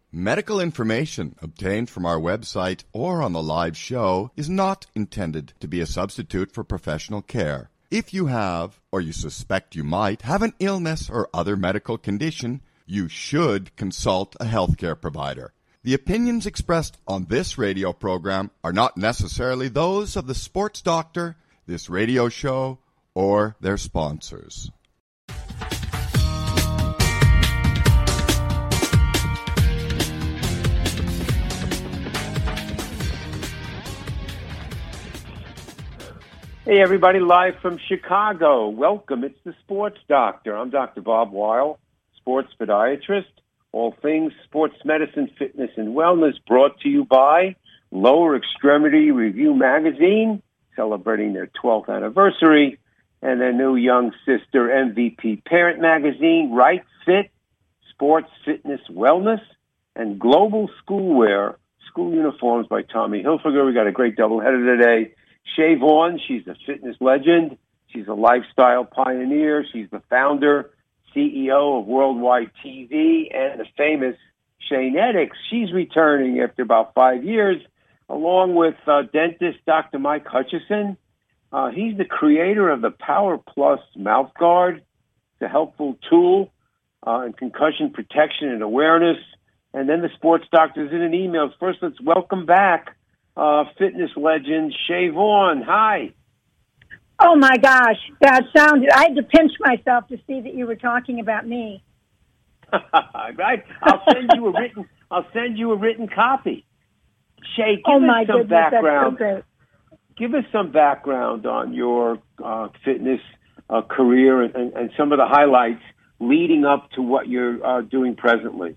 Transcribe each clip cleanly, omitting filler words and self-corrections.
Medical information obtained from our website or on the live show is not intended to be a substitute for professional care. If you have, or you suspect you might, have an illness or other medical condition, you should consult a healthcare provider. The opinions expressed on this radio program are not necessarily those of the sports doctor, this radio show, or their sponsors. Hey, everybody, live from Chicago. Welcome. It's the Sports Doctor. I'm Dr. Bob Weil, sports podiatrist. All things sports medicine, fitness, and wellness brought to you by Lower Extremity Review Magazine, celebrating their 12th anniversary, and their new young sister, MVP Parent Magazine, Right Fit, Sports, Fitness, Wellness, and Global Schoolwear, school uniforms by Tommy Hilfiger. We got a great doubleheader today. Shay Vaughn, she's a fitness legend. She's a lifestyle pioneer. She's the founder, CEO of Worldwide TV and the famous Shaynetics. She's returning after about 5 years, along with dentist Dr. Mike Hutchison. He's the creator of the Power Plus mouth guard. It's a helpful tool in concussion protection and awareness. And then the Sports Doctor's in an email. First, let's welcome back fitness legend Shay Vaughn. Hi. Oh my gosh, that sounded. I had to pinch myself to see that you were talking about me. Right. I'll send you a written copy. Shay, give us some background. That's so great. Give us some background on your fitness career and some of the highlights leading up to what you're doing presently.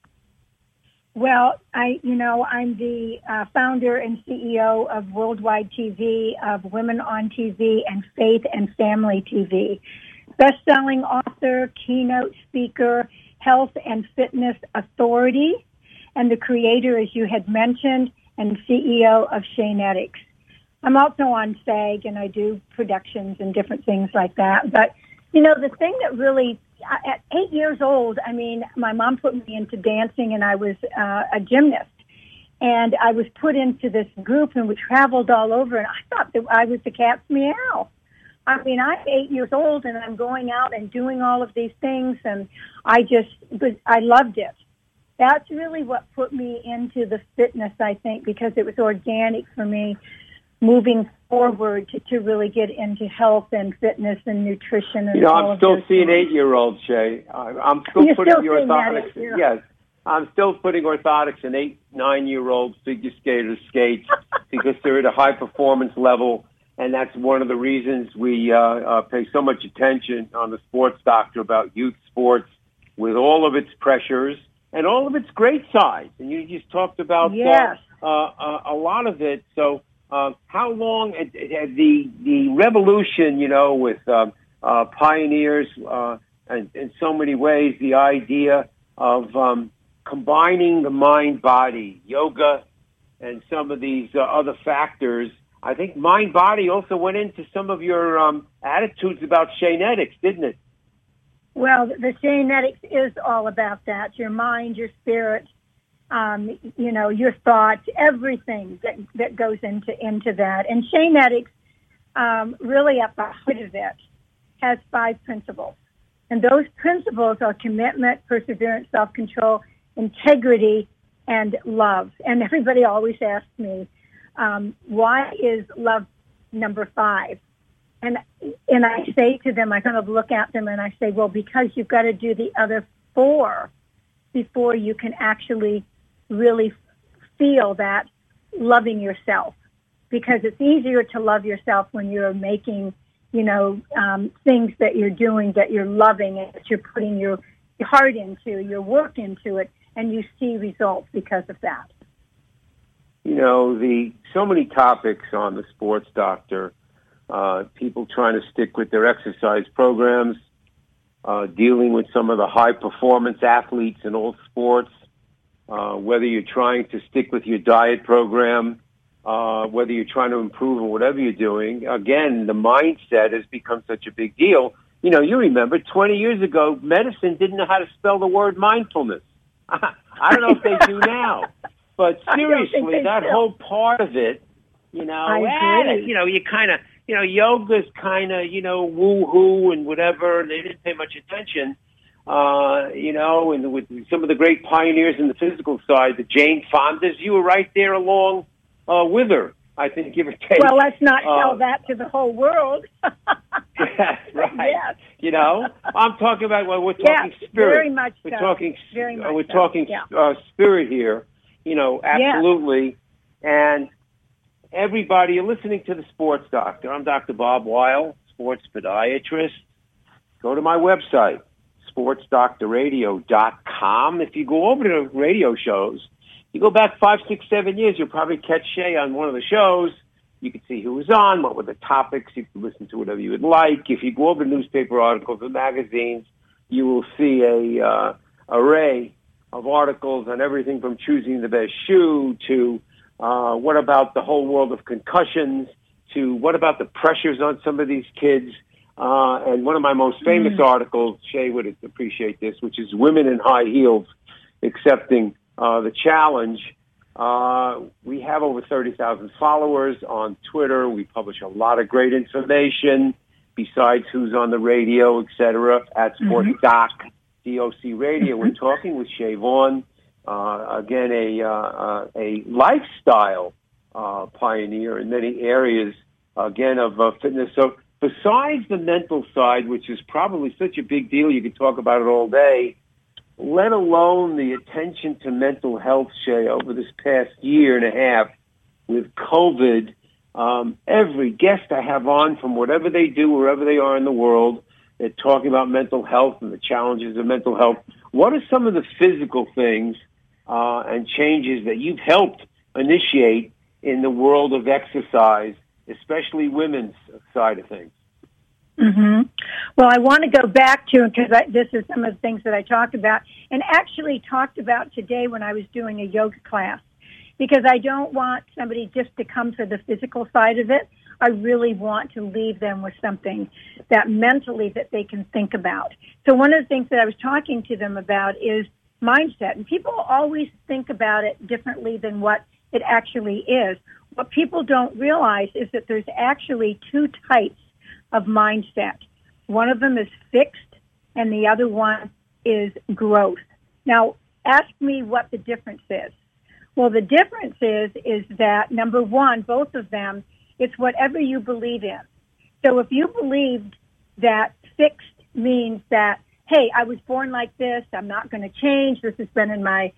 Well, I'm the founder and CEO of Worldwide TV, of Women on TV, and Faith and Family TV. Best-selling author, keynote speaker, health and fitness authority, and the creator, as you had mentioned, and CEO of Shaynetics. I'm also on SAG, and I do productions and different things like that. But, the thing that really... At 8 years old, my mom put me into dancing, and I was a gymnast. And I was put into this group, and we traveled all over, and I thought that I was the cat's meow. I'm 8 years old, and I'm going out and doing all of these things, and I loved it. That's really what put me into the fitness, I think, because it was organic for me moving forward to really get into health and fitness and nutrition and all I'm still seeing 8-year-olds, Shay. I'm still putting orthotics. Yes, I'm still putting orthotics in 8, 9-year-old figure skaters' skates because they're at a high performance level, and that's one of the reasons we pay so much attention on the Sports Doctor about youth sports with all of its pressures and all of its great sides. And you just talked about a lot of it. So. How long the revolution, with pioneers and in so many ways, the idea of combining the mind-body, yoga, and some of these other factors. I think mind-body also went into some of your attitudes about Shaynetics, didn't it? Well, the Shaynetics is all about that, your mind, your spirit. Your thoughts, everything that goes into that. And Shaynetics, really at the heart of it, has 5 principles. And those principles are commitment, perseverance, self-control, integrity, and love. And everybody always asks me, why is love number 5? And I say to them, I kind of look at them and I say, well, because you've got to do the other 4 before you can actually really feel that loving yourself, because it's easier to love yourself when you're making, things that you're doing that you're loving and that you're putting your heart into, your work into it, and you see results because of that. So many topics on the Sports Doctor, people trying to stick with their exercise programs, dealing with some of the high performance athletes in all sports, whether you're trying to stick with your diet program, whether you're trying to improve or whatever you're doing. Again, the mindset has become such a big deal. You remember 20 years ago, medicine didn't know how to spell the word mindfulness. I don't know if they do now. But seriously, that whole part of it, you know, you know, you kind of, you know, yoga's kind of, you know, woo-hoo and whatever. They didn't pay much attention, you know, and with some of the great pioneers in the physical side, the Jane Fondas, you were right there along with her, I think, give or take. Well, let's not tell that to the whole world. Yes, right. Yes. You know, I'm talking about, well, we're talking spirit. Very much we're so. talking, very much we're talking spirit here. You know, absolutely. And everybody, you're listening to the Sports Doctor. I'm Dr. Bob Weil, sports podiatrist. Go to my website, sportsdoctorradio.com. If you go over to radio shows, you go back 5, 6, 7 years, you'll probably catch Shay on one of the shows. You can see who was on, what were the topics. You can listen to whatever you would like. If you go over to newspaper articles and magazines, you will see a array of articles on everything from choosing the best shoe to what about the whole world of concussions to what about the pressures on some of these kids. And one of my most famous articles, Shay would appreciate this, which is Women in High Heels Accepting the Challenge. We have over 30,000 followers on Twitter. We publish a lot of great information besides who's on the radio, et cetera, at Sports Doc. DOC Radio. We're talking with Shay Vaughn, again, a lifestyle pioneer in many areas, again, of fitness. So besides the mental side, which is probably such a big deal, you could talk about it all day, let alone the attention to mental health, Shay, over this past year and a half with COVID. Every guest I have on, from whatever they do, wherever they are in the world, they're talking about mental health and the challenges of mental health. What are some of the physical things and changes that you've helped initiate in the world of exercise, especially women's side of things? Well, I want to go back to, because this is some of the things that I talked about, and actually talked about today when I was doing a yoga class, because I don't want somebody just to come for the physical side of it. I really want to leave them with something that mentally that they can think about. So one of the things that I was talking to them about is mindset. And people always think about it differently than what it actually is. What people don't realize is that there's actually two types of mindset. One of them is fixed and the other one is growth. Now, ask me what the difference is. Well, the difference is that, number one, both of them, it's whatever you believe in. So if you believed that fixed means that, hey, I was born like this, I'm not going to change, this has been in my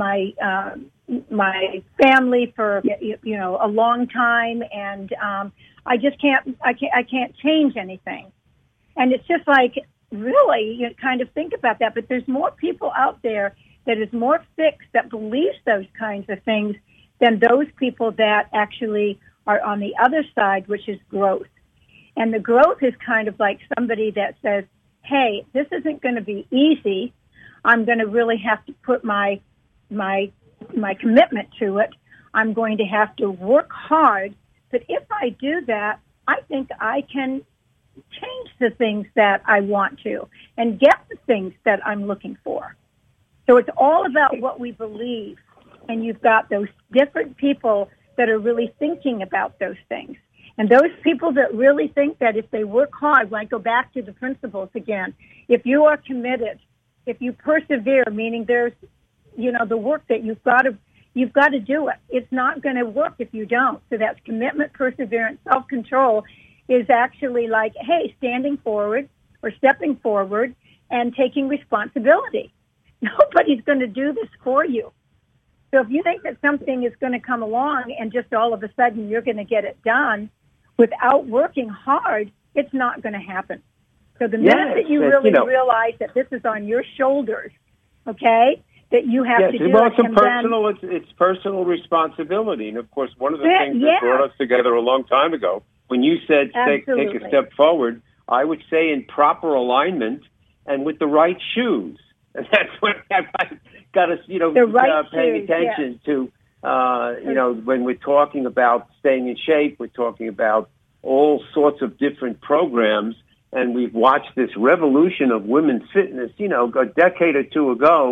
family for, you know, a long time, and I can't change anything. And it's just like, really, you kind of think about that, but there's more people out there that is more fixed, that believes those kinds of things, than those people that actually are on the other side, which is growth. And the growth is kind of like somebody that says, hey, this isn't going to be easy. I'm going to really have to put my commitment to it. I'm going to have to work hard. But if I do that, I think I can change the things that I want to and get the things that I'm looking for. So it's all about what we believe. And you've got those different people that are really thinking about those things. And those people that really think that if they work hard, when I go back to the principles again, if you are committed, if you persevere, meaning there's, you know, the work that you've got to do it. It's not going to work if you don't. So that's commitment, perseverance, self-control is actually like, hey, standing forward or stepping forward and taking responsibility. Nobody's going to do this for you. So if you think that something is going to come along and just all of a sudden you're going to get it done without working hard, it's not going to happen. So the minute that you really realize that this is on your shoulders, okay, that you have to do it's personal responsibility. And, of course, one of the things that brought us together a long time ago, when you said take a step forward, I would say in proper alignment and with the right shoes. And that's what I got us, paying attention to, when we're talking about staying in shape, we're talking about all sorts of different programs. And we've watched this revolution of women's fitness. You know, a decade or two ago,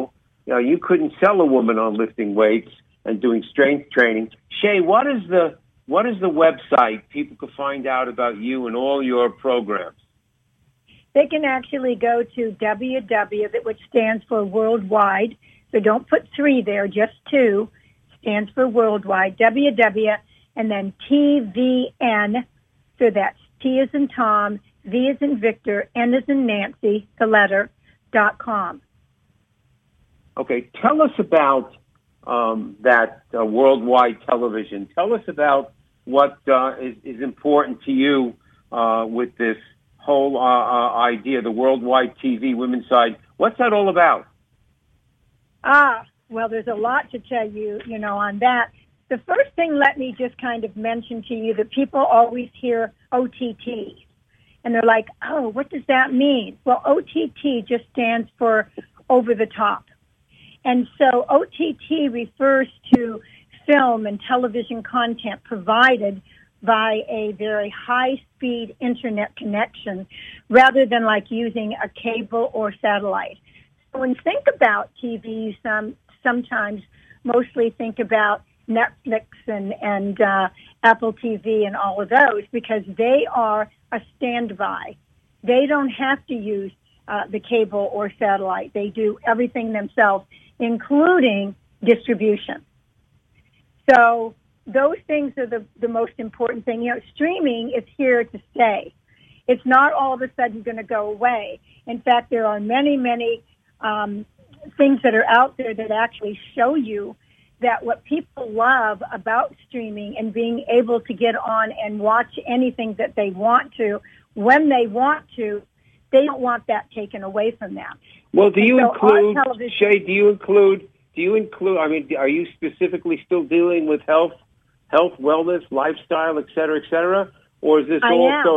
you couldn't sell a woman on lifting weights and doing strength training. Shay, what is the website people can find out about you and all your programs? They can actually go to WW, which stands for worldwide. So don't put 3 there, just 2. Stands for worldwide. WW, and then TVN. So that's T as in Tom, V as in Victor, N as in Nancy, the letter, .com. Okay, tell us about that worldwide television. Tell us about what is important to you with this whole idea, the worldwide TV women's side. What's that all about? Well, there's a lot to tell you, on that. The first thing, let me just kind of mention to you that people always hear OTT. And they're like, oh, what does that mean? Well, OTT just stands for over the top. And so OTT refers to film and television content provided by a very high-speed internet connection rather than like using a cable or satellite. So when you think about TV, sometimes mostly think about Netflix and Apple TV and all of those because they are a standby. They don't have to use the cable or satellite. They do everything themselves, including distribution. So those things are the most important thing. Streaming is here to stay. It's not all of a sudden going to go away. In fact, there are many, many things that are out there that actually show you that what people love about streaming and being able to get on and watch anything that they want to, when they want to, they don't want that taken away from them. Well, include, Shay, do you include, I mean, are you specifically still dealing with health, wellness, lifestyle, et cetera, or is this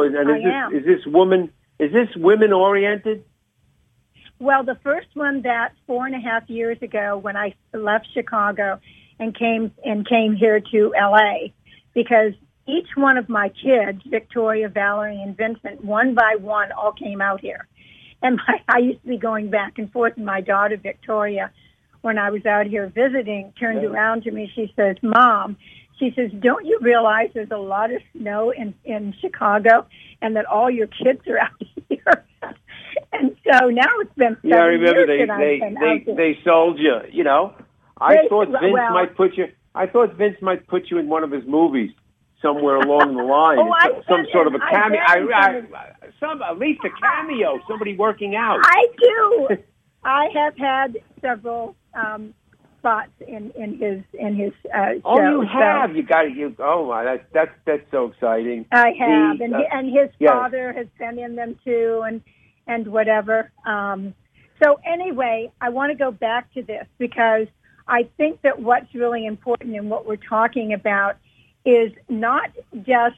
is this women oriented? Well, the first one that 4.5 years ago when I left Chicago and came here to LA, because each one of my kids, Victoria, Valerie, and Vincent, one by one, all came out here. And I used to be going back and forth, and my daughter, Victoria, when I was out here visiting, turned around to me. She says, Mom, she says, don't you realize there's a lot of snow in Chicago and that all your kids are out here? And so now it's been 7 I remember years they sold you, I thought Vince might put you in one of his movies somewhere along the line. Some sort of a cameo. At least a cameo, somebody working out. I do. I have had several spots in his show. Oh, you have. So. That's so exciting. I have, and his father has been in them too, and whatever. So anyway, I want to go back to this because I think that what's really important in what we're talking about is not just,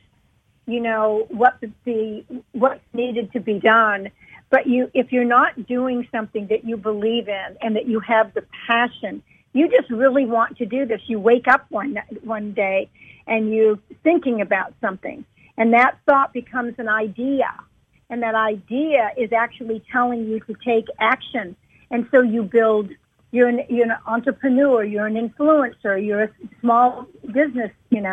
what's needed to be done, but if you're not doing something that you believe in and that you have the passion, you just really want to do this. You wake up one day and you're thinking about something, and that thought becomes an idea. And that idea is actually telling you to take action. And so you build, you're an entrepreneur, you're an influencer, you're a small business,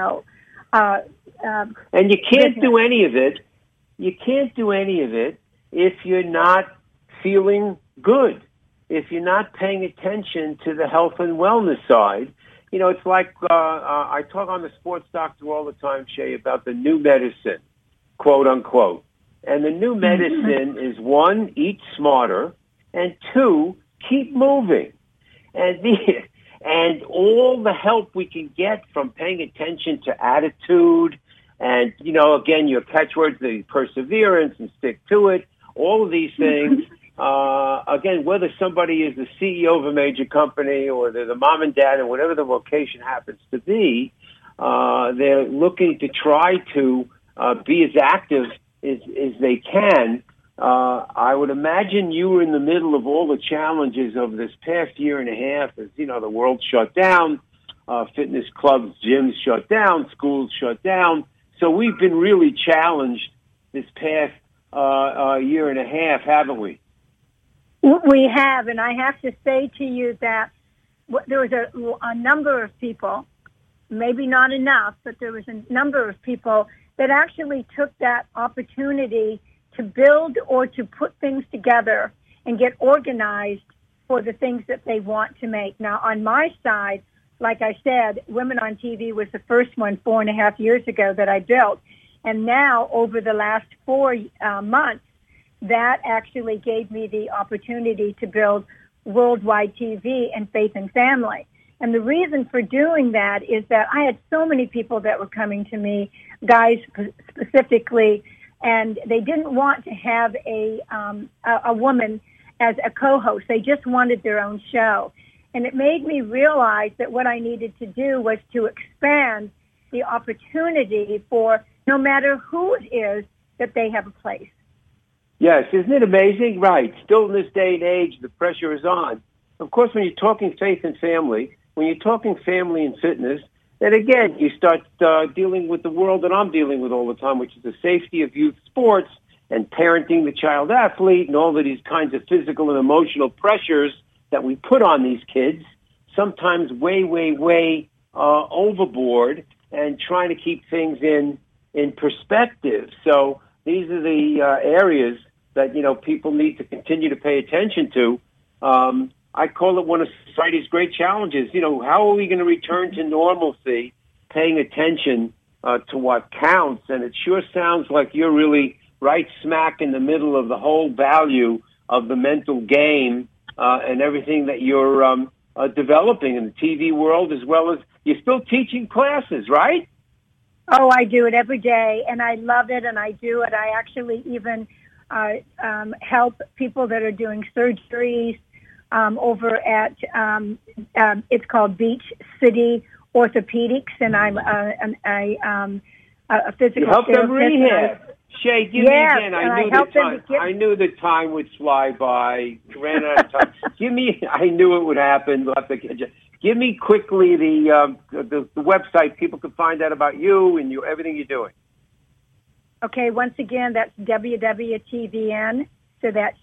and you can't do any of it. You can't do any of it if you're not feeling good, if you're not paying attention to the health and wellness side. It's like I talk on the Sports Doctor all the time, Shay, about the new medicine, quote unquote. And the new medicine is 1, eat smarter, and 2, keep moving. And all the help we can get from paying attention to attitude and, again, your catchwords, the perseverance and stick to it, all of these things. Again, whether somebody is the CEO of a major company or they're the mom and dad or whatever the vocation happens to be, they're looking to try to be as active as they can. I would imagine you were in the middle of all the challenges of this past year and a half as, the world shut down, fitness clubs, gyms shut down, schools shut down. So we've been really challenged this past year and a half, haven't we? We have, and I have to say to you that there was a number of people, maybe not enough, but there was a number of people that actually took that opportunity to build or to put things together and get organized for the things that they want to make. Now, on my side, like I said, Women on TV was the first one 4.5 years ago that I built. And now, over the last 4 months, that actually gave me the opportunity to build Worldwide TV and Faith and Family. And the reason for doing that is that I had so many people that were coming to me, guys specifically, and they didn't want to have a woman as a co-host. They just wanted their own show. And it made me realize that what I needed to do was to expand the opportunity for no matter who it is, that they have a place. Yes, isn't it amazing? Right. Still in this day and age, the pressure is on. Of course, when you're talking faith and family, when you're talking family and fitness, then again, you start dealing with the world that I'm dealing with all the time, which is the safety of youth sports and parenting the child athlete and all of these kinds of physical and emotional pressures that we put on these kids, sometimes way overboard, and trying to keep things in perspective. So these are the areas that, people need to continue to pay attention to. I call it one of society's great challenges. How are we going to return to normalcy, paying attention to what counts? And it sure sounds like you're really right smack in the middle of the whole value of the mental game and everything that you're developing in the TV world, as well as you're still teaching classes, right? Oh, I do it every day, and I love it, and I do it. I actually even help people that are doing surgeries over at, it's called Beach City Orthopedics, and I'm a physical you help therapist. Them rehab. Shay, give me again. I knew the time would fly by. Ran out of time. I knew it would happen. We'll have to catch you. Give me quickly the website. People can find out about you and everything you're doing. Okay, once again, that's WWTVN. So that's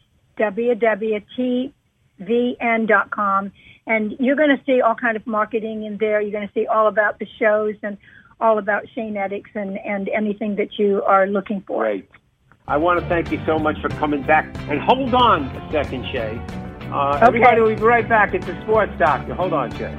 WWTVN.com. And you're going to see all kind of marketing in there. You're going to see all about the shows and all about Shaynetics and anything that you are looking for. Great. I want to thank you so much for coming back. And hold on a second, Shay. Okay. Everybody will be right back. It's the Sports Doctor. Hold on, Shay.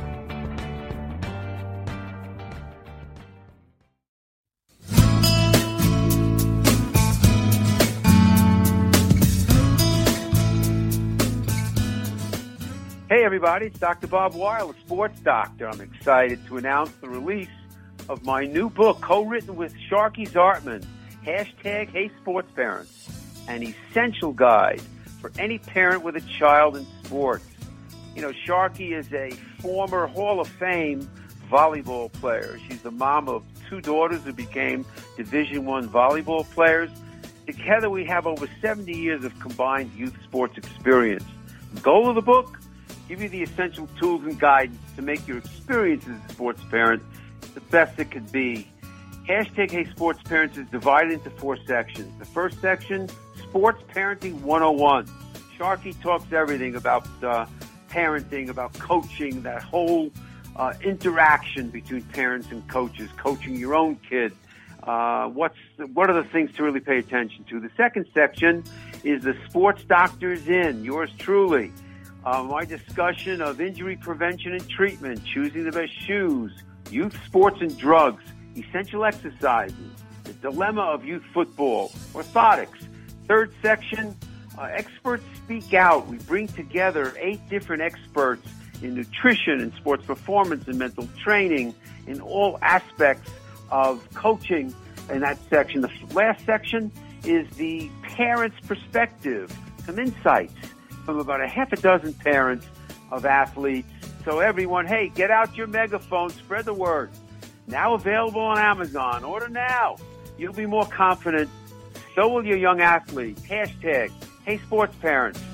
Hey, everybody. It's Dr. Bob Weil, the Sports Doctor. I'm excited to announce the release of my new book, co-written with Sharky Zartman, #HeySportsParents, an essential guide for any parent with a child in sports. Sharky is a former Hall of Fame volleyball player. She's the mom of 2 daughters who became Division I volleyball players. Together, we have over 70 years of combined youth sports experience. The goal of the book? Give you the essential tools and guidance to make your experience as a sports parent the best it could be. #HeySportsParents is divided into 4 sections. The first section, Sports Parenting 101. Sharky talks everything about parenting, about coaching, that whole interaction between parents and coaches, coaching your own kid. What are the things to really pay attention to? The second section is the Sports Doctor's In, yours truly. My discussion of injury prevention and treatment, choosing the best shoes, youth sports and drugs, essential exercises, the dilemma of youth football, orthotics. Third section, experts speak out. We bring together 8 different experts in nutrition and sports performance and mental training in all aspects of coaching in that section. The last section is the parent's perspective, some insights from about a half a dozen parents of athletes. So everyone, hey, get out your megaphone, spread the word. Now available on Amazon. Order now. You'll be more confident. So will your young athlete. #HeySportsParents.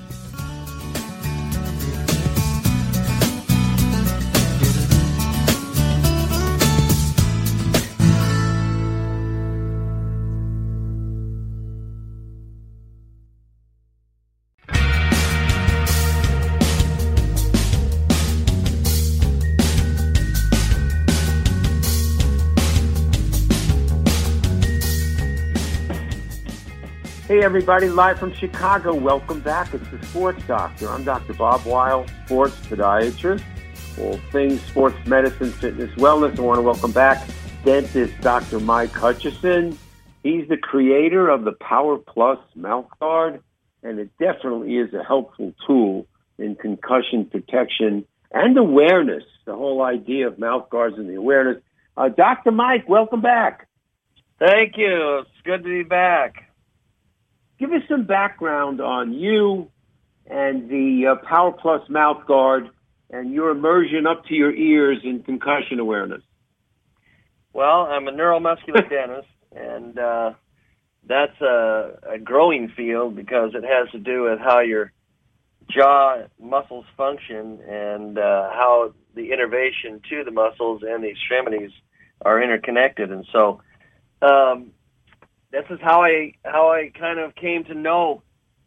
Hey, everybody, live from Chicago. Welcome back. It's the Sports Doctor. I'm Dr. Bob Weil, sports podiatrist. All things sports medicine, fitness, wellness. I want to welcome back dentist Dr. Mike Hutchison. He's the creator of the Power Plus mouth guard, and it definitely is a helpful tool in concussion protection and awareness, the whole idea of mouth guards and the awareness. Dr. Mike, welcome back. Thank you. It's good to be back. Give us some background on you and the Power Plus mouth guard and your immersion up to your ears in concussion awareness. Well, I'm a neuromuscular dentist, and that's a growing field because it has to do with how your jaw muscles function and how the innervation to the muscles and the extremities are interconnected. And so this is how I kind of came to know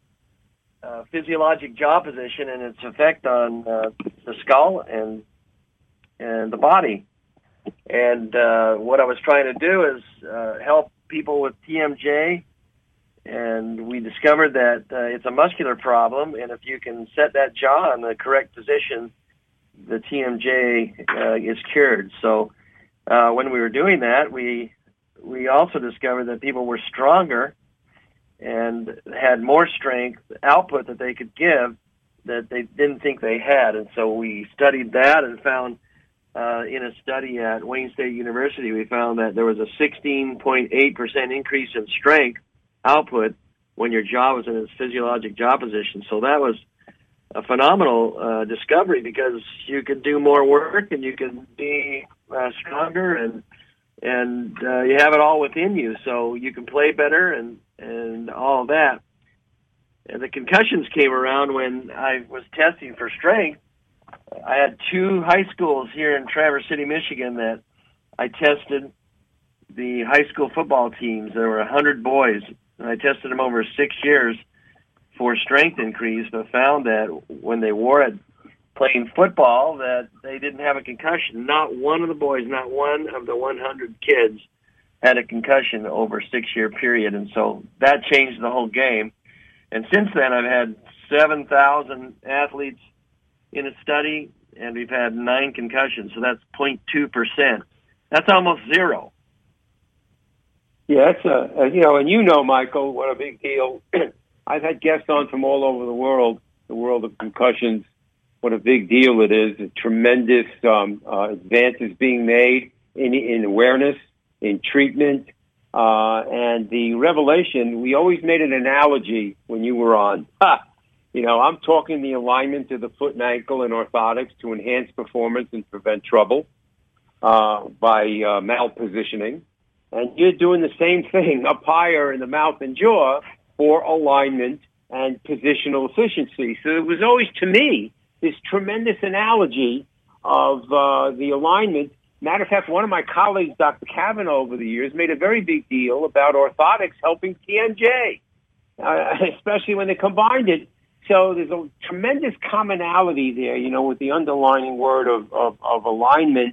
physiologic jaw position and its effect on the skull and the body. And what I was trying to do is help people with TMJ, and we discovered that it's a muscular problem, and if you can set that jaw in the correct position, the TMJ is cured. So when we were doing that, we also discovered that people were stronger and had more strength output that they could give that they didn't think they had. And so we studied that and found in a study at Wayne State University, we found that there was a 16.8% increase in strength output when your jaw was in its physiologic jaw position. So that was a phenomenal discovery because you could do more work and you could be stronger and you have it all within you, so you can play better and all of that. And the concussions came around when I was testing for strength. I had two high schools here in Traverse City, Michigan that I tested the high school football teams. There were 100 boys, and I tested them over 6 years for strength increase, but found that when they wore it playing football that they didn't have a concussion. Not one of the boys, not one of the 100 kids had a concussion over a 6-year period, and so that changed the whole game. And since then, I've had 7,000 athletes in a study, and we've had 9 concussions, so that's 0.2%. That's almost zero. Yeah, that's Michael, what a big deal. I've had guests on from all over the world of concussions. What a big deal it is. A tremendous advances being made in awareness, in treatment, and the revelation. We always made an analogy when you were on. I'm talking the alignment of the foot and ankle and orthotics to enhance performance and prevent trouble by malpositioning. And you're doing the same thing up higher in the mouth and jaw for alignment and positional efficiency. So it was always, to me, this tremendous analogy of the alignment. Matter of fact, one of my colleagues, Dr. Kavanaugh, over the years, made a very big deal about orthotics helping TMJ, especially when they combined it. So there's a tremendous commonality there, with the underlining word of alignment.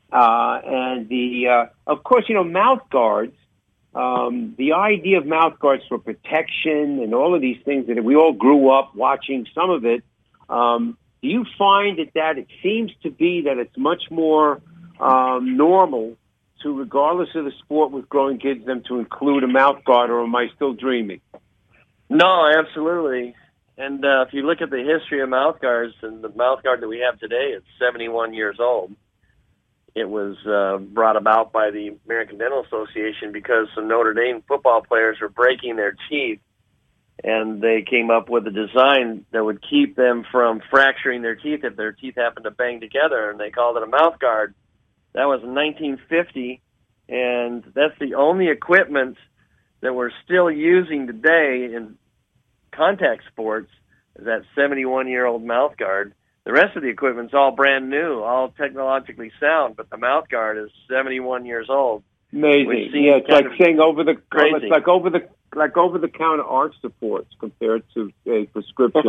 And of course, mouth guards, the idea of mouth guards for protection and all of these things that we all grew up watching some of it. Do you find that it seems to be that it's much more normal to, regardless of the sport with growing kids, them to include a mouth guard, or am I still dreaming? No, absolutely. And if you look at the history of mouth guards, and the mouth guard that we have today is 71 years old. It was brought about by the American Dental Association because some Notre Dame football players were breaking their teeth, and they came up with a design that would keep them from fracturing their teeth if their teeth happened to bang together, and they called it a mouth guard. That was in 1950, and that's the only equipment that we're still using today in contact sports, is that 71-year-old mouth guard. The rest of the equipment's all brand new, all technologically sound, but the mouth guard is 71 years old. Amazing. Yeah, it's like saying crazy. It's like over-the-counter arch supports compared to a prescription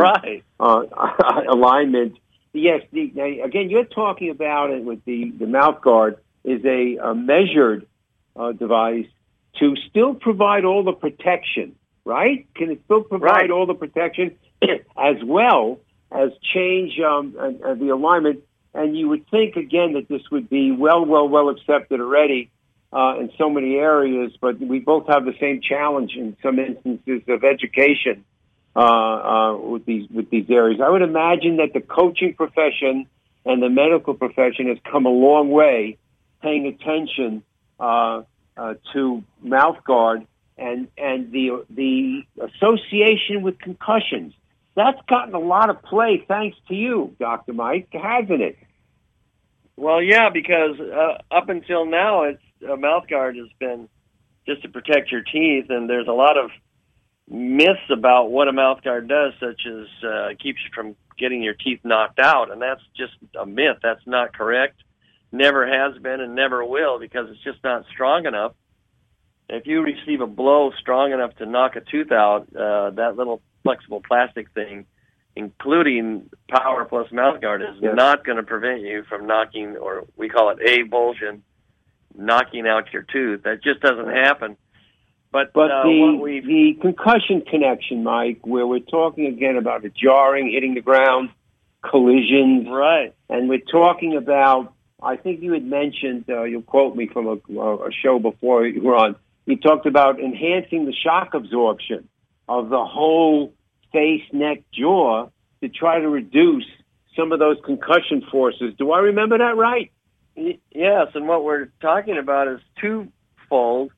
alignment. Yes. Again, you're talking about it with the mouth guard is a measured device to still provide all the protection right? Can it still provide all the protection as well as change the alignment? And you would think, again, that this would be well accepted already in so many areas, but we both have the same challenge in some instances of education with these areas. I would imagine that the coaching profession and the medical profession has come a long way paying attention to mouth guard and the association with concussions. That's gotten a lot of play thanks to you, Dr. Mike, hasn't it? Well, yeah, because up until now, a mouth guard has been just to protect your teeth, and there's a lot of myths about what a mouth guard does, such as keeps you from getting your teeth knocked out, and that's just a myth. That's not correct. Never has been and never will, because it's just not strong enough. If you receive a blow strong enough to knock a tooth out, that little flexible plastic thing, including Power Plus mouth guard, is not going to prevent you from knocking, or we call it avulsion, knocking out your tooth. That just doesn't happen. But the concussion connection, Mike, where we're talking again about a jarring, hitting the ground, collisions, right? And we're talking about, I think you had mentioned, you'll quote me from a show before you were on, you talked about enhancing the shock absorption of the whole face, neck, jaw to try to reduce some of those concussion forces. Do I remember that right? Yes, and what we're talking about is twofold.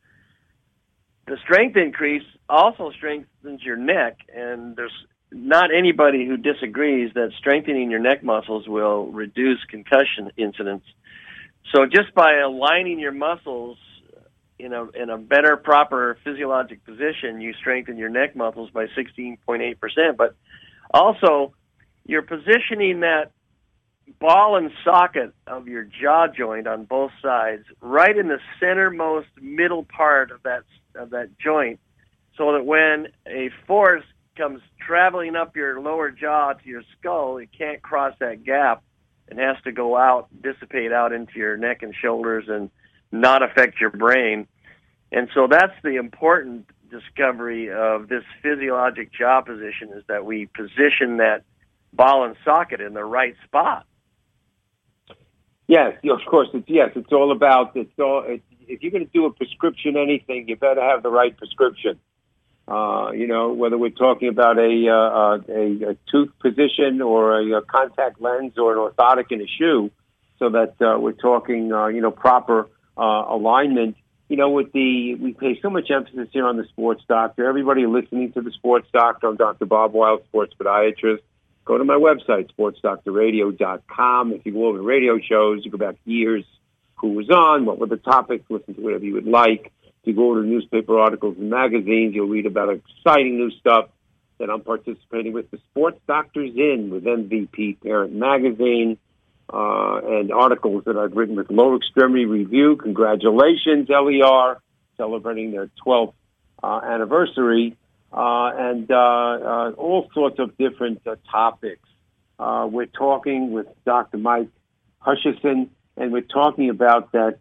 The strength increase also strengthens your neck, and there's not anybody who disagrees that strengthening your neck muscles will reduce concussion incidents. So just by aligning your muscles in a better, proper physiologic position, you strengthen your neck muscles by 16.8%. But also, you're positioning that ball and socket of your jaw joint on both sides right in the centermost middle part of that joint, so that when a force comes traveling up your lower jaw to your skull, it can't cross that gap and has to go out, dissipate out into your neck and shoulders and not affect your brain. And so that's the important discovery of this physiologic jaw position, is that we position that ball and socket in the right spot. Yes, of course. It's all about, if you're going to do a prescription anything, you better have the right prescription. Whether we're talking about a tooth position or a contact lens or an orthotic in a shoe, so that we're talking, proper alignment. We pay so much emphasis here on the Sports Doctor. Everybody listening to the Sports Doctor, I'm Dr. Bob Weil, sports podiatrist. Go to my website, sportsdoctorradio.com. If you go over the radio shows, you go back years, who was on, what were the topics, listen to whatever you would like. If you go over to newspaper articles and magazines, you'll read about exciting new stuff that I'm participating with. The Sports Doctor's In with MVP Parent Magazine, and articles that I've written with Lower Extremity Review. Congratulations, LER, celebrating their 12th anniversary, and all sorts of different topics. We're talking with Dr. Mike Hutchison, and we're talking about that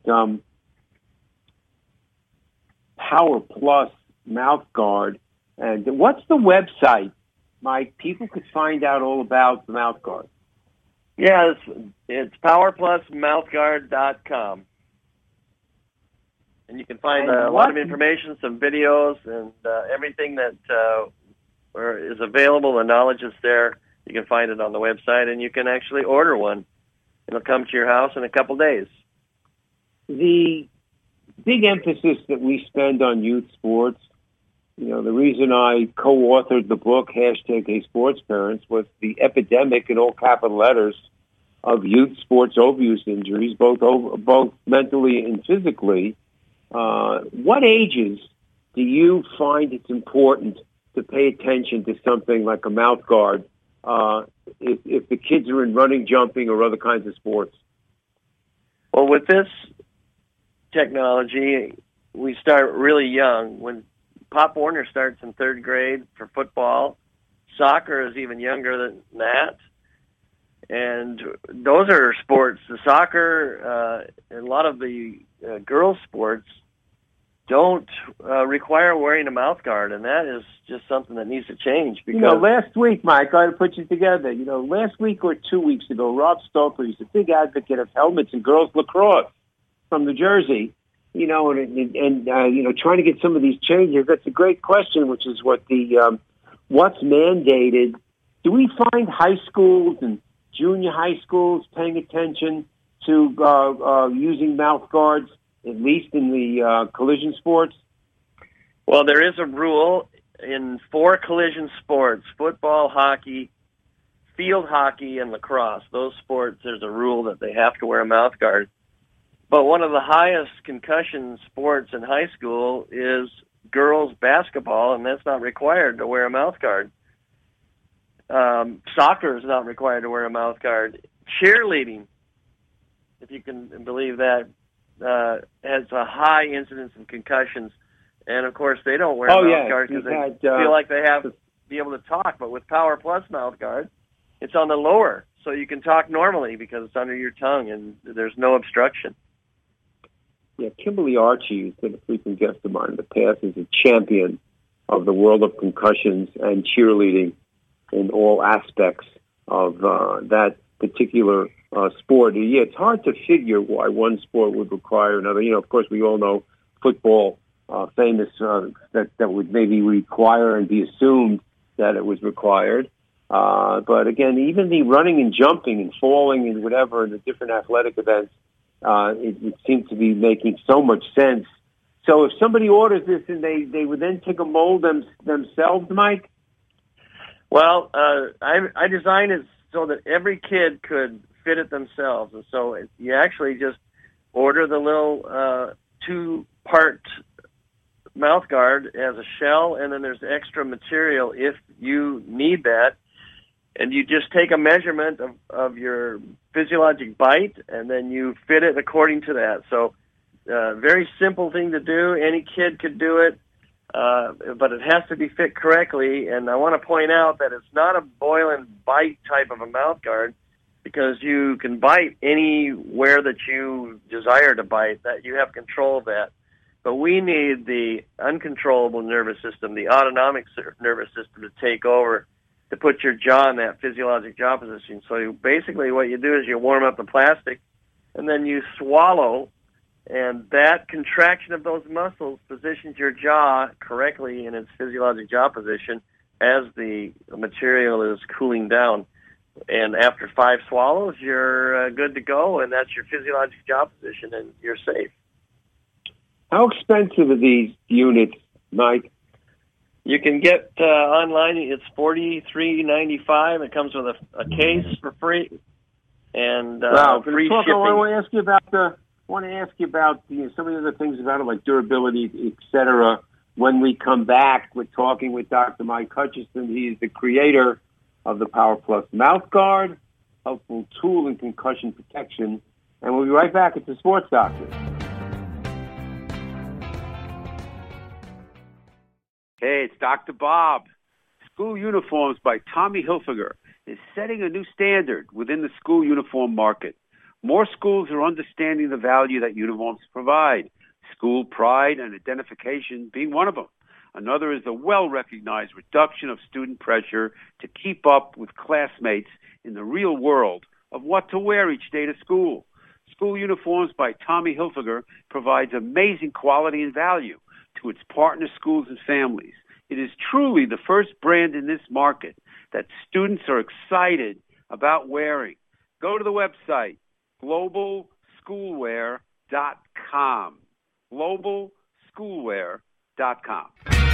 Power Plus mouth guard. And what's the website, Mike? People could find out all about the mouth guard. Yeah, it's powerplusmouthguard.com. And you can find a lot of information, some videos, and everything that is available. The knowledge is there. You can find it on the website, and you can actually order one. It'll come to your house in a couple days. The big emphasis that we spend on youth sports, the reason I co-authored the book, #HeySportsParents, was the epidemic in all capital letters of youth sports overuse injuries, both mentally and physically. What ages do you find it's important to pay attention to something like a mouth guard if the kids are in running, jumping, or other kinds of sports? Well, with this technology, we start really young. When Pop Warner starts in third grade for football, soccer is even younger than that. And those are sports. The soccer, a lot of the girls' sports don't require wearing a mouth guard, and that is just something that needs to change. Because last week, Mike, I had to put you together. Last week or 2 weeks ago, Rob Stoker, he's a big advocate of helmets in girls lacrosse from New Jersey. And trying to get some of these changes. That's a great question, which is what what's mandated. Do we find high schools and junior high schools paying attention to using mouth guards, at least in the collision sports? Well, there is a rule in 4 collision sports: football, hockey, field hockey, and lacrosse. Those sports, there's a rule that they have to wear a mouth guard. But one of the highest concussion sports in high school is girls basketball, and that's not required to wear a mouth guard. Soccer is not required to wear a mouth guard. Cheerleading, if you can believe that, has a high incidence of concussions. And, of course, they don't wear a mouth guard because they feel like they have to be able to talk. But with Power Plus mouth guard, it's on the lower, so you can talk normally because it's under your tongue and there's no obstruction. Yeah, Kimberly Archie, who's been a frequent guest of mine in the past, is a champion of the world of concussions and cheerleading in all aspects of that particular sport. Yeah, it's hard to figure why one sport would require another. Of course, we all know football, famous, that would maybe require and be assumed that it was required. But again, even the running and jumping and falling and whatever in the different athletic events, it seems to be making so much sense. So if somebody orders this and they would then take a mold themselves, Mike? Well, I designed it so that every kid could fit it themselves. And so you actually just order the little 2-part mouth guard as a shell, and then there's extra material if you need that. And you just take a measurement of your physiologic bite, and then you fit it according to that. So very simple thing to do. Any kid could do it, but it has to be fit correctly. And I want to point out that it's not a boil and bite type of a mouth guard, because you can bite anywhere that you desire to bite. That you have control of that. But we need the uncontrollable nervous system, the autonomic nervous system, to take over, to put your jaw in that physiologic jaw position. So basically what you do is you warm up the plastic, and then you swallow, and that contraction of those muscles positions your jaw correctly in its physiologic jaw position as the material is cooling down. And after 5 swallows, you're good to go, and that's your physiologic jaw position, and you're safe. How expensive are these units, Mike? You can get online. It's $43.95. It comes with a case for free and free shipping. I want to ask you about some of the other things about it, like durability, etc. When we come back, we're talking with Dr. Mike Hutchison. He is the creator of the Power Plus mouth guard, helpful tool in concussion protection. And we'll be right back at the Sports Doctor. Hey, it's Dr. Bob. School Uniforms by Tommy Hilfiger is setting a new standard within the school uniform market. More schools are understanding the value that uniforms provide, school pride and identification being one of them. Another is the well-recognized reduction of student pressure to keep up with classmates in the real world of what to wear each day to school. School Uniforms by Tommy Hilfiger provides amazing quality and value to its partner schools and families. It is truly the first brand in this market that students are excited about wearing. Go to the website, globalschoolwear.com. globalschoolwear.com.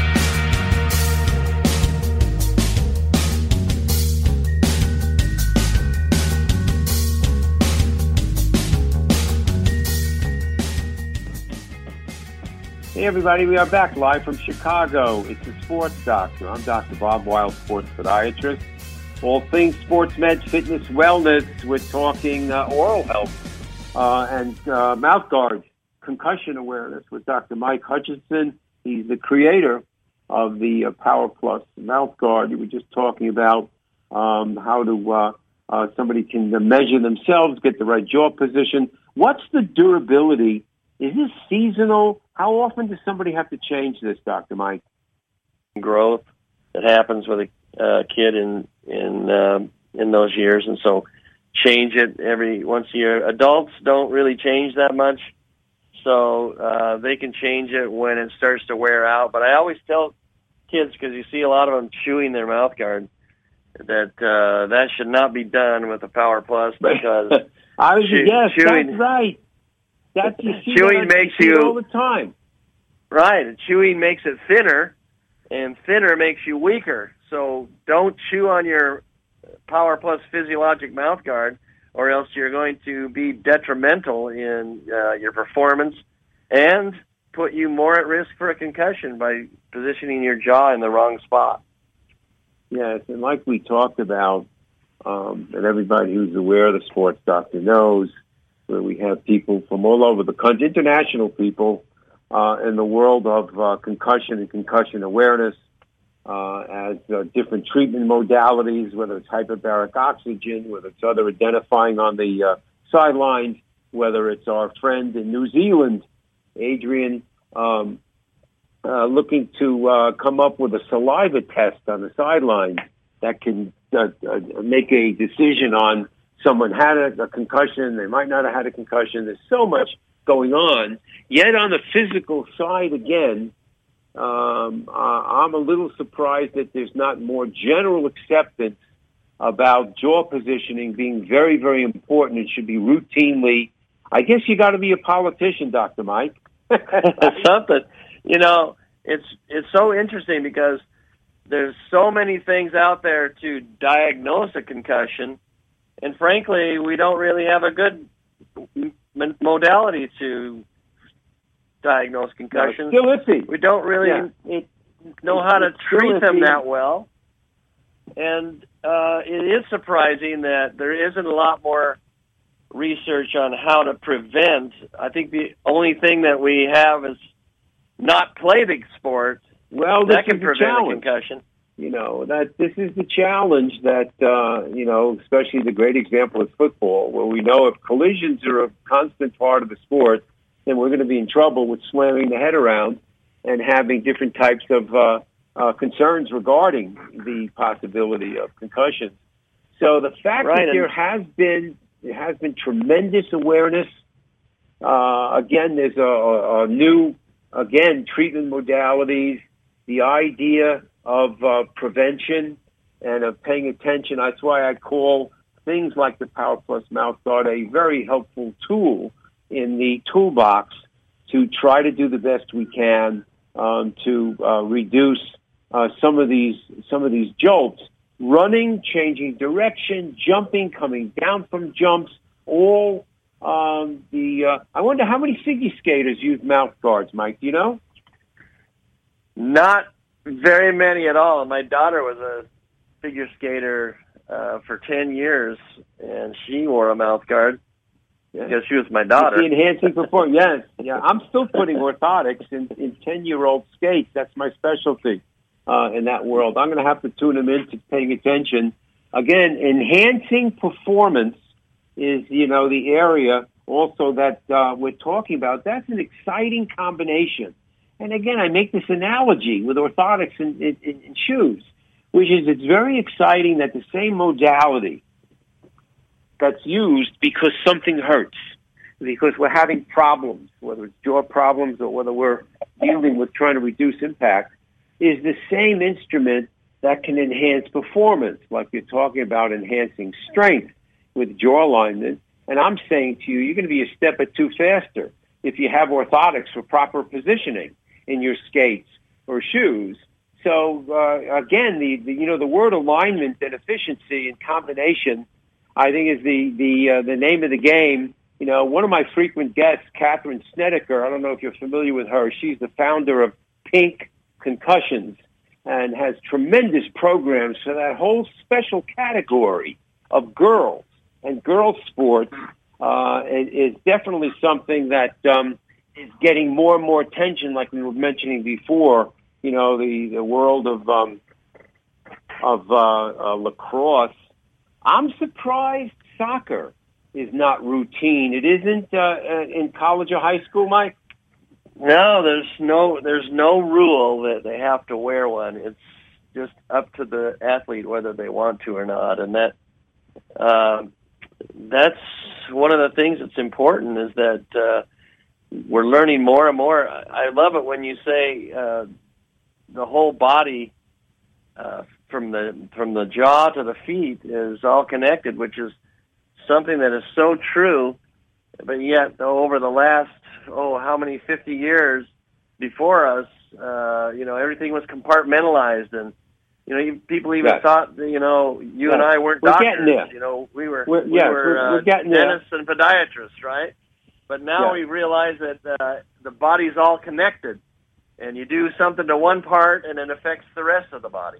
Hey, everybody. We are back live from Chicago. It's the Sports Doctor. I'm Dr. Bob Weil, sports podiatrist. All things sports meds, fitness, wellness. We're talking oral health and mouth guards, concussion awareness with Dr. Mike Hutchison. He's the creator of the Power Plus mouth guard. You were just talking about how to somebody can measure themselves, get the right jaw position. What's the durability? Is this seasonal? How often does somebody have to change this, Dr. Mike? Growth that happens with a kid in those years, and so change it every once a year. Adults don't really change that much, so they can change it when it starts to wear out. But I always tell kids, because you see a lot of them chewing their mouth guard, that that should not be done with the Power Plus, because yes, chewing, that's right. Chewing makes you all the time. Right, chewing makes it thinner, and thinner makes you weaker. So don't chew on your Power Plus physiologic mouth guard, or else you're going to be detrimental in your performance and put you more at risk for a concussion by positioning your jaw in the wrong spot. Yes, and like we talked about, and everybody who's aware of the sports doctor knows, where we have people from all over the country, international people, in the world of concussion and concussion awareness, as different treatment modalities, whether it's hyperbaric oxygen, whether it's other identifying on the sidelines, whether it's our friend in New Zealand, Adrian, looking to come up with a saliva test on the sidelines that can make a decision on someone had a concussion, they might not have had a concussion. There's so much going on. Yet on the physical side, again, I'm a little surprised that there's not more general acceptance about jaw positioning being very, very important. It should be routinely. I guess you got to be a politician, Dr. Mike. Something. You know, it's so interesting because there's so many things out there to diagnose a concussion, and frankly, we don't really have a good modality to diagnose concussions. Still iffy. We don't really know how to treat them that well. And it is surprising that there isn't a lot more research on how to prevent. I think the only thing that we have is not play the sport. Well, that can prevent a concussion. You know, that this is the challenge that, you know, especially the great example is football, where we know if collisions are a constant part of the sport, then we're going to be in trouble with slamming the head around and having different types of concerns regarding the possibility of concussions. So the fact that there has been tremendous awareness. Again, there's a new, treatment modalities, the idea of prevention and of paying attention. That's why I call things like the Power Plus mouth guard a very helpful tool in the toolbox to try to do the best we can to reduce some of these jolts. Running, changing direction, jumping, coming down from jumps, all I wonder how many figure skaters use mouth guards, Mike, do you know? Not very many at all. My daughter was a figure skater for 10 years, and she wore a mouth guard because she was my daughter. The enhancing performance, yes. Yeah, I'm still putting orthotics in 10-year-old skates. That's my specialty in that world. I'm going to have to tune them into paying attention. Again, enhancing performance is, you know, the area also that we're talking about. That's an exciting combination. And again, I make this analogy with orthotics in shoes, which is it's very exciting that the same modality that's used because something hurts, because we're having problems, whether it's jaw problems or whether we're dealing with trying to reduce impact, is the same instrument that can enhance performance, like you're talking about enhancing strength with jaw alignment. And I'm saying to you, you're going to be a step or two faster if you have orthotics for proper positioning in your skates or shoes. So again, the word alignment and efficiency in combination, I think, is the name of the game. You know, one of my frequent guests, Catherine Snedeker, I don't know if you're familiar with her. She's the founder of Pink Concussions and has tremendous programs for that whole special category of girls and girls sports. It is definitely something that is getting more and more attention, like we were mentioning before. You know, the world of lacrosse. I'm surprised soccer is not routine. It isn't in college or high school, Mike? No, there's no rule that they have to wear one. It's just up to the athlete whether they want to or not, and that's one of the things that's important is that we're learning more and more. I love it when you say the whole body, from the jaw to the feet, is all connected, which is something that is so true. But yet, over the last, how many 50 years before us, everything was compartmentalized, and people even thought that, you and I weren't doctors. We were getting there. dentists and podiatrists, right? But now we realize that the body's all connected, and you do something to one part, and it affects the rest of the body.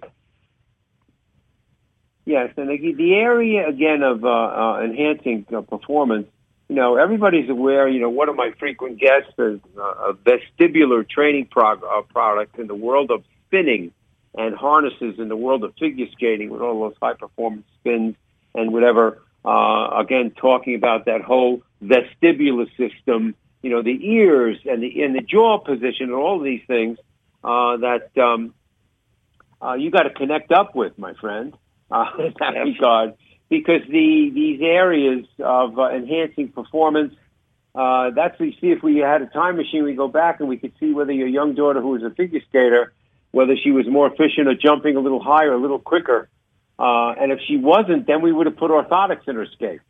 Yes, and the area, again, of enhancing performance, everybody's aware, one of my frequent guests is a vestibular training product in the world of spinning and harnesses in the world of figure skating with all those high-performance spins and whatever. Again, talking about that whole vestibular system, the ears and the jaw position and all of these things that you got to connect up with, my friend, in that regard, because these areas of enhancing performance, that's we see if we had a time machine, we go back and we could see whether your young daughter who was a figure skater, whether she was more efficient at jumping a little higher, a little quicker. And if she wasn't, then we would have put orthotics in her skate.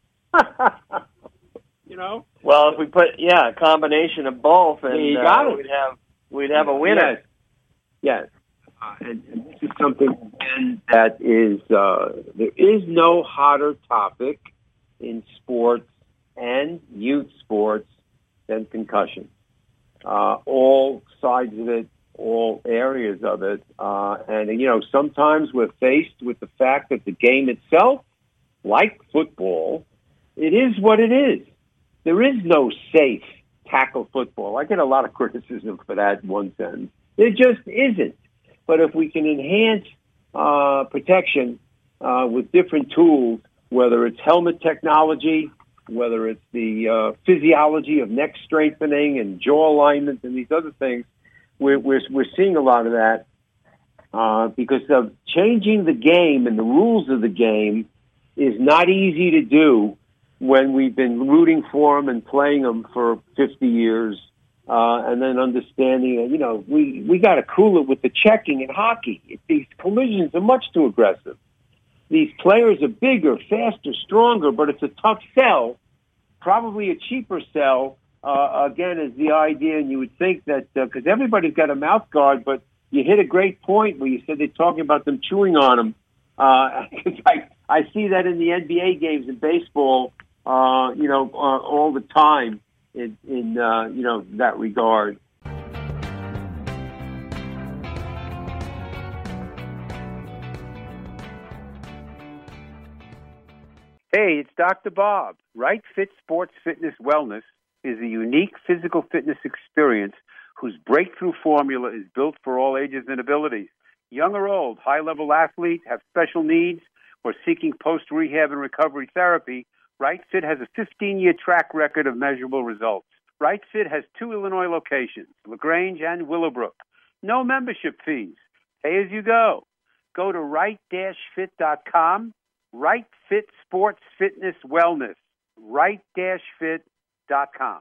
Well, if we put a combination of both, and you got it. we'd have a winner. Yes. And this is something that is there is no hotter topic in sports and youth sports than concussion. All sides of it, all areas of it, and sometimes we're faced with the fact that the game itself, like football, it is what it is. There is no safe tackle football. I get a lot of criticism for that in one sentence. There just isn't. But if we can enhance protection with different tools, whether it's helmet technology, whether it's the physiology of neck strengthening and jaw alignment and these other things, we're seeing a lot of that because of changing the game and the rules of the game is not easy to do when we've been rooting for them and playing them for 50 years. And then understanding, we got to cool it with the checking in hockey. These collisions are much too aggressive. These players are bigger, faster, stronger, but it's a tough sell, probably a cheaper sell. Again, is the idea, and you would think that because everybody's got a mouth guard, but you hit a great point where you said they're talking about them chewing on them. I see that in the NBA games and baseball, all the time. In that regard. Hey, it's Dr. Bob. Right Fit Sports Fitness Wellness is a unique physical fitness experience whose breakthrough formula is built for all ages and abilities. Young or old, high-level athletes, have special needs, or seeking post-rehab and recovery therapy, Right Fit has a 15-year track record of measurable results. Right Fit has 2 Illinois locations, LaGrange and Willowbrook. No membership fees. Pay as you go. Go to right-fit.com. Right Fit Sports Fitness Wellness. Right-fit.com.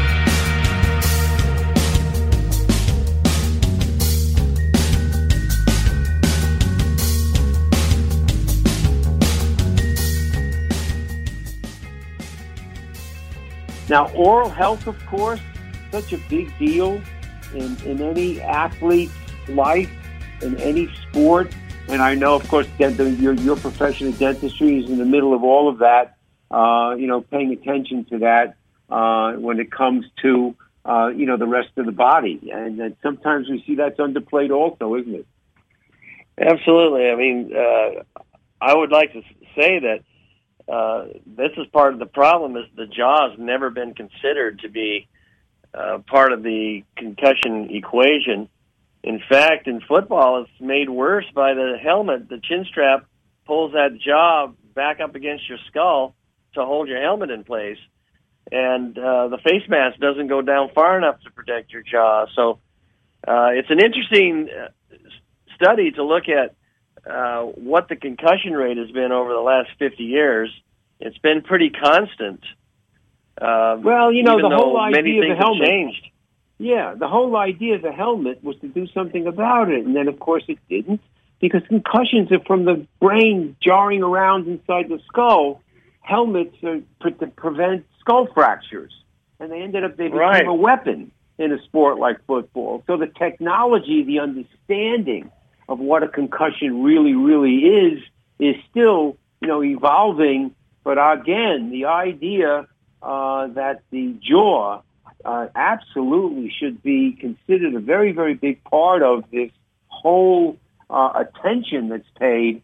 Now, oral health, of course, such a big deal in any athlete's life, in any sport. And I know, of course, your profession of dentistry is in the middle of all of that, paying attention to that when it comes to, the rest of the body. And sometimes we see that's underplayed also, isn't it? Absolutely. I mean, I would like to say that this is part of the problem is the jaw has never been considered to be part of the concussion equation. In fact, in football, it's made worse by the helmet. The chin strap pulls that jaw back up against your skull to hold your helmet in place. and the face mask doesn't go down far enough to protect your jaw. So it's an interesting study to look at what the concussion rate has been over the last 50 years. It's been pretty constant. Well, you know, the whole idea of the helmet changed. Yeah, the whole idea of the helmet was to do something about it, and then, of course, it didn't, because concussions are from the brain jarring around inside the skull. Helmets are to prevent skull fractures, and they became a weapon in a sport like football. So the technology, the understanding of what a concussion really, really is still, you know, evolving. But again, the idea that the jaw absolutely should be considered a very, very big part of this whole attention that's paid,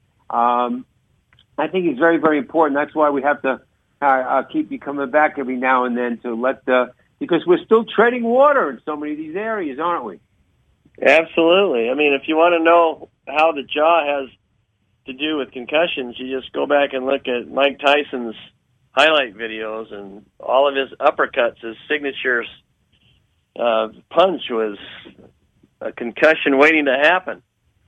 I think is very, very important. That's why we have to keep you coming back every now and then to because we're still treading water in so many of these areas, aren't we? Absolutely. I mean, if you want to know how the jaw has to do with concussions, you just go back and look at Mike Tyson's highlight videos, and all of his uppercuts, his signature punch was a concussion waiting to happen.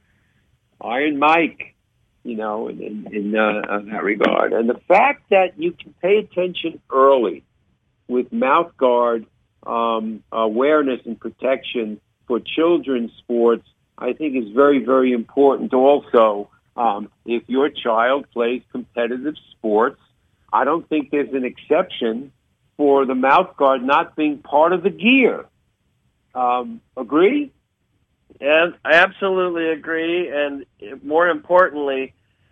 Iron Mike, you know, in that regard. And the fact that you can pay attention early with mouth guard awareness and protection for children's sports, I think is very, very important. Also, if your child plays competitive sports, I don't think there's an exception for the mouth guard not being part of the gear. Agree? Yeah, I absolutely agree. And more importantly,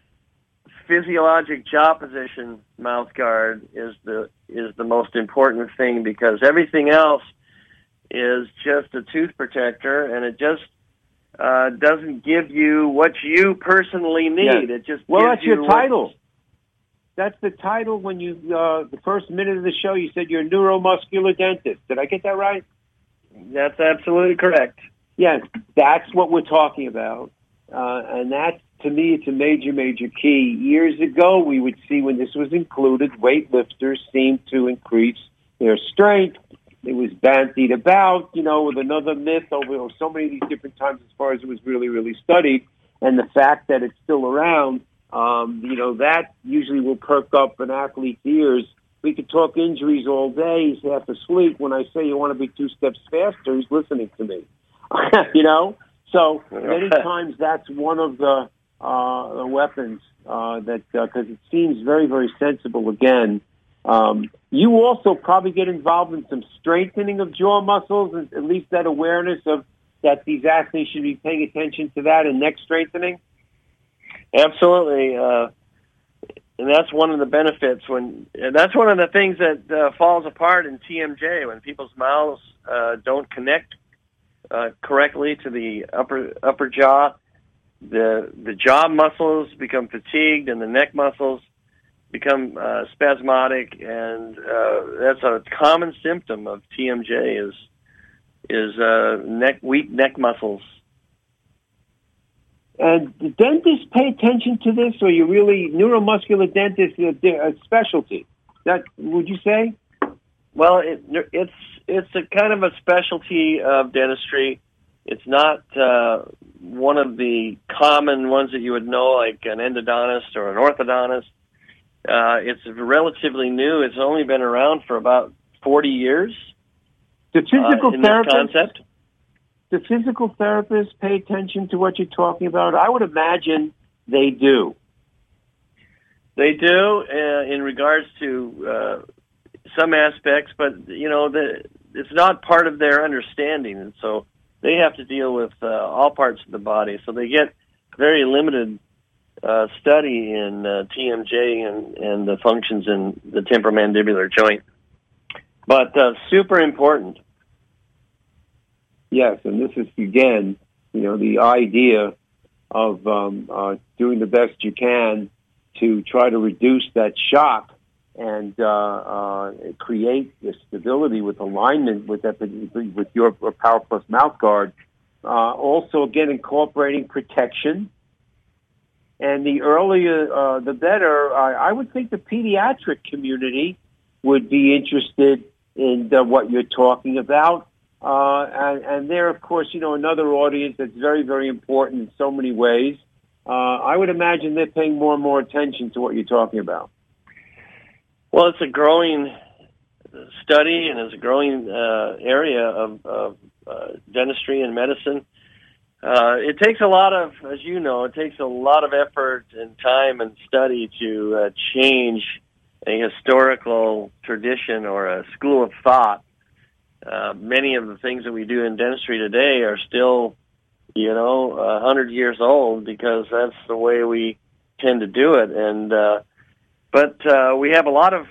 physiologic jaw position mouth guard is the most important thing, because everything else is just a tooth protector, and it just doesn't give you what you personally need. Yeah. It just that's your title. That's the title when you, the first minute of the show, you said you're a neuromuscular dentist. Did I get that right? That's absolutely correct. Yes, that's what we're talking about. And that, to me, it's a major, major key. Years ago, we would see when this was included, weightlifters seemed to increase their strength. It was bandied about, you know, with another myth over so many of these different times as far as it was really, really studied. And the fact that it's still around, you know, that usually will perk up an athlete's ears. We could talk injuries all day. He's half asleep. When I say you want to be 2 steps faster, he's listening to me. You know? So many times that's one of the weapons because it seems very, very sensible again. You also probably get involved in some strengthening of jaw muscles, and at least that awareness of that these athletes should be paying attention to that, and neck strengthening. Absolutely, and that's one of the benefits. That's one of the things that falls apart in TMJ when people's mouths don't connect correctly to the upper jaw. The jaw muscles become fatigued, and the neck muscles become spasmodic, and that's a common symptom of TMJ is weak neck muscles. And do dentists pay attention to this, or you really neuromuscular dentists a specialty? That would you say? Well, it's a kind of a specialty of dentistry. It's not one of the common ones that you would know, like an endodontist or an orthodontist. It's relatively new. It's only been around for about 40 years. The physical concept. Do physical therapists pay attention to what you're talking about? I would imagine they do. They do in regards to some aspects, but you know it's not part of their understanding, and so they have to deal with all parts of the body. So they get very limited study in TMJ and the functions in the temporomandibular joint, but super important. Yes, and this is, again, you know, the idea of doing the best you can to try to reduce that shock and create the stability with alignment with your Power Plus mouth guard. Also, again, incorporating protection. And the earlier, the better. I would think the pediatric community, would be interested in what you're talking about. And they're, of course, another audience that's very, very important in so many ways. I would imagine they're paying more and more attention to what you're talking about. Well, it's a growing study, and it's a growing area of dentistry and medicine. It takes a lot of, as you know, it takes a lot of effort and time and study to change a historical tradition or a school of thought. Many of the things that we do in dentistry today are still, 100 years old, because that's the way we tend to do it. And but we have a lot of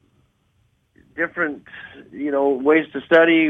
different, ways to study,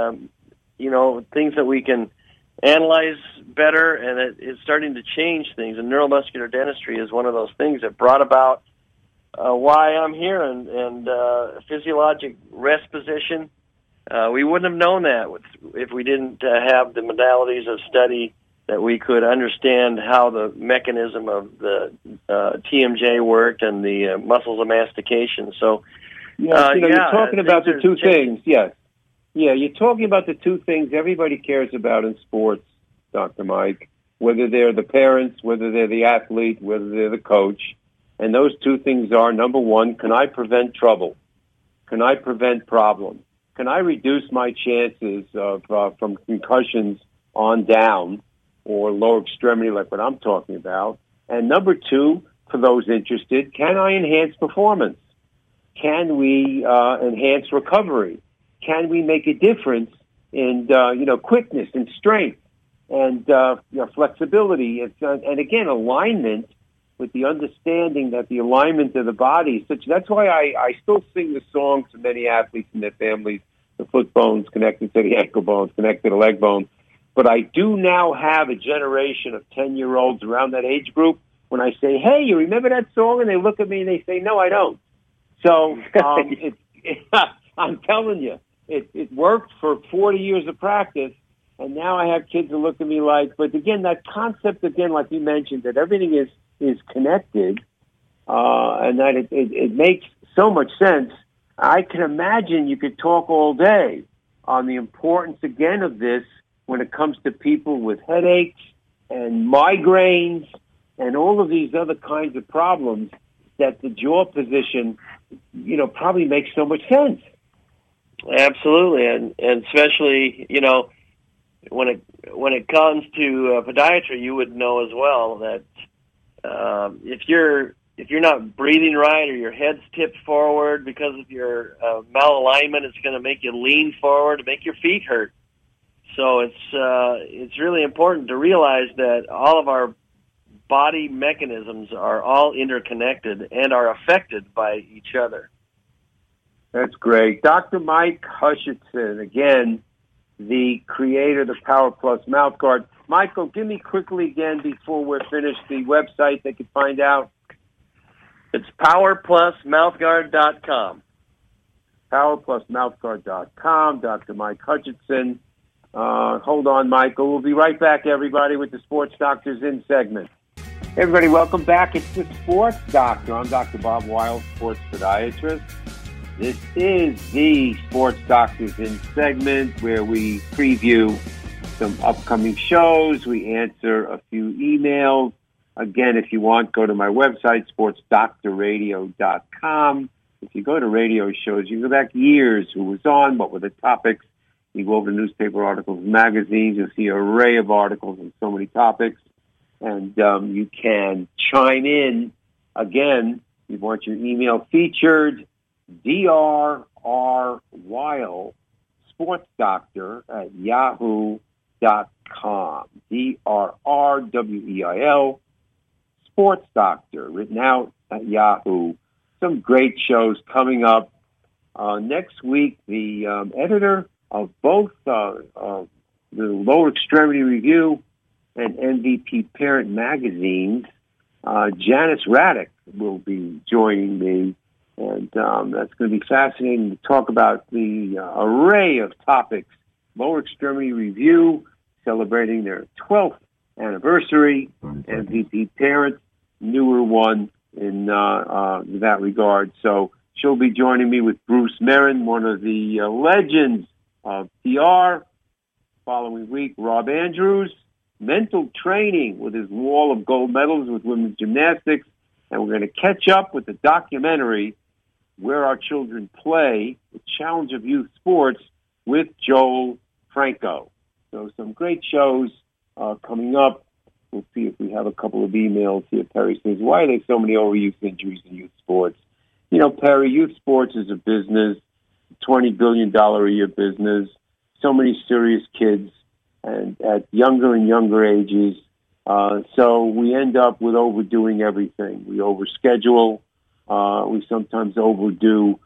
things that we can analyze better, and it's starting to change things. And neuromuscular dentistry is one of those things that brought about why I'm here, and physiologic rest position. We wouldn't have known that if we didn't have the modalities of study that we could understand how the mechanism of the TMJ worked and the muscles of mastication. So, you're talking about the two things. Yes. Yeah, you're talking about the two things everybody cares about in sports, Dr. Mike, whether they're the parents, whether they're the athlete, whether they're the coach. And those two things are, number one, can I prevent trouble? Can I prevent problems? Can I reduce my chances of from concussions on down or lower extremity like what I'm talking about? And number two, for those interested, can I enhance performance? Can we enhance recovery? Can we make a difference in quickness and strength and flexibility and again alignment, with the understanding that the alignment of the body is such. That's why I still sing the song to many athletes and their families, the foot bone's connected to the ankle bone's connected to the leg bone. But I do now have a generation of 10-year-olds around that age group. When I say, hey, you remember that song? And they look at me and they say, no, I don't. So I'm telling you, it worked for 40 years of practice. And now I have kids that look at me like, but again, that concept, again, like you mentioned, that everything is connected, and that it makes so much sense. I can imagine you could talk all day on the importance, again, of this when it comes to people with headaches and migraines and all of these other kinds of problems, that the jaw position, probably makes so much sense. Absolutely, and especially, when it comes to podiatry, you would know as well that if you're not breathing right, or your head's tipped forward because of your malalignment, it's going to make you lean forward, make your feet hurt. So it's really important to realize that all of our body mechanisms are all interconnected and are affected by each other. That's great. Dr. Mike Hutchinson, again, the creator of the Power Plus Mouthguard. Michael, give me quickly again, before we're finished, the website they can find out. It's powerplusmouthguard.com. powerplusmouthguard.com. Dr. Mike Hutchinson. Hold on, Michael. We'll be right back, everybody, with the Sports Doctors In segment. Hey, everybody, welcome back. It's the Sports Doctor. I'm Dr. Bob Weil, sports podiatrist. This is the Sports Doctors In segment, where we preview some upcoming shows. We answer a few emails. Again, if you want, go to my website, sportsdoctorradio.com. If you go to radio shows, you go back years, who was on, what were the topics. You go over to newspaper articles, magazines, you'll see an array of articles on so many topics. And you can chime in. Again, you want your email featured, drrweil, sports doctor at yahoo.com. drrweil, sports doctor, written out at Yahoo. Some great shows coming up. Next week, the editor of both the Lower Extremity Review and MVP Parent magazines, Janice Raddick, will be joining me. And that's going to be fascinating to talk about the array of topics. Lower Extremity Review, celebrating their 12th anniversary. MVP Parent, newer one in that regard. So She'll be joining me with Bruce Merrin, one of the legends of PR. Following week, Rob Andrews, mental training with his wall of gold medals with women's gymnastics. And we're going to catch up with the documentary, Where Our Children Play, the Challenge of Youth Sports, with Joel Franco. So some great shows coming up. We'll see if we have a couple of emails here. Perry says, why are there so many overuse injuries in youth sports? You know, Perry, youth sports is a business, $20 billion a year business, so many serious kids, and at younger and younger ages. So we end up with overdoing everything. We overschedule. We sometimes overdo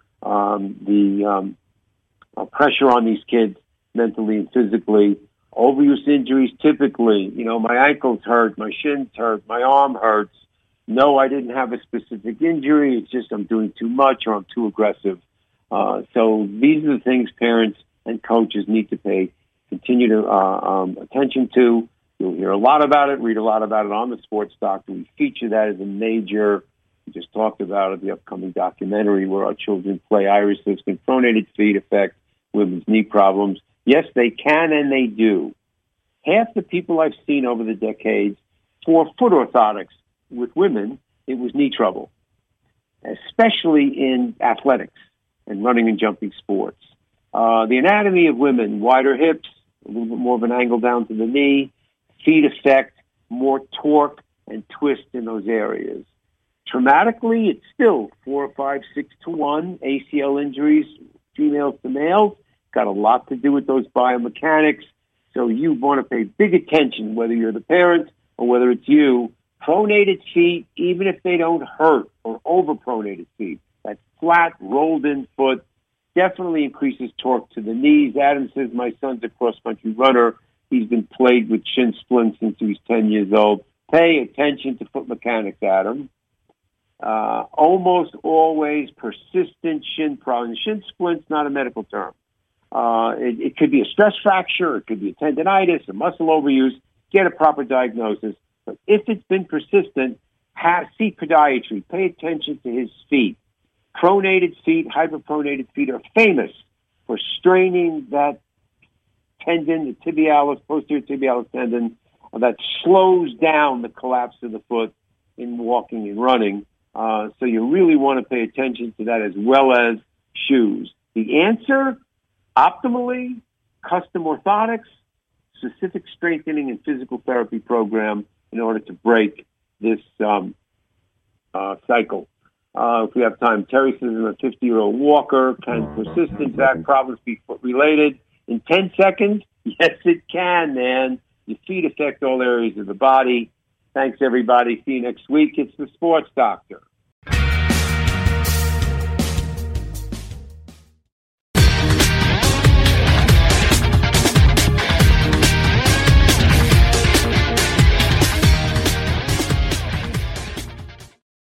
the pressure on these kids mentally and physically. Overuse injuries, typically, you know, my ankle's hurt, my shin's hurt, my arm hurts. No, I didn't have a specific injury. It's just I'm doing too much or I'm too aggressive. So these are the things parents and coaches need to pay continued attention to. You'll hear a lot about it, read a lot about it on the Sports Doctor. We feature that as a major, we just talked about it, the upcoming documentary, Where Our Children Play. Iris says, can pronated feet affect women's knee problems? Yes, they can, and they do. Half the people I've seen over the decades for foot orthotics with women, it was knee trouble, especially in athletics and running and jumping sports. The anatomy of women, wider hips, a little bit more of an angle down to the knee, feet affect more torque and twist in those areas. Traumatically, it's still 4 or 5, 6 to 1 ACL injuries, females to males. Got a lot to do with those biomechanics. So you want to pay big attention, whether you're the parent or whether it's you. Pronated feet, even if they don't hurt, or overpronated feet, that flat, rolled-in foot definitely increases torque to the knees. Adam says, my son's a cross-country runner. He's been plagued with shin splints since he was 10 years old. Pay attention to foot mechanics, Adam. Almost always persistent shin problems. Shin splint's not a medical term. It could be a stress fracture. It could be a tendonitis, a muscle overuse. Get a proper diagnosis. But if it's been persistent, seek podiatry. Pay attention to his feet. Pronated feet, hyperpronated feet are famous for straining that tendon, the tibialis, posterior tibialis tendon, that slows down the collapse of the foot in walking and running. So you really want to pay attention to that as well as shoes. The answer, optimally, custom orthotics, specific strengthening and physical therapy program in order to break this cycle. If we have time, Terry says, I'm a 50-year-old walker. Can persistent back problems be foot-related? In 10 seconds? Yes, it can, man. Your feet affect all areas of the body. Thanks, everybody. See you next week. It's the Sports Doctor.